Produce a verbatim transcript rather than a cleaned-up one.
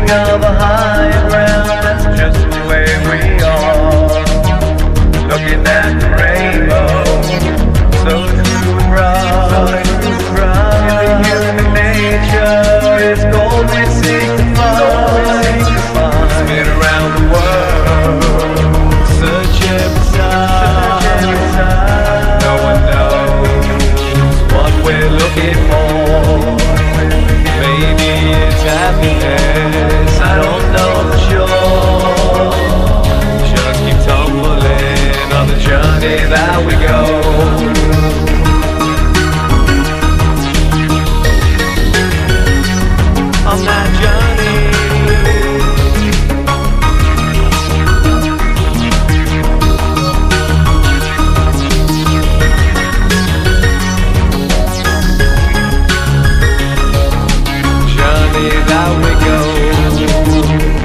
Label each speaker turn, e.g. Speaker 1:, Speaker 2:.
Speaker 1: of a higher ground. That's just the way we are. Looking at the rainbow, so true and right. In the human nature, it's gold we seek to find. Spin around the world, search every side. No one knows what we're looking for. Maybe it's happiness, I don't know for sure. Just keep tumbling on the journey that we go. On that journey, journey that we go.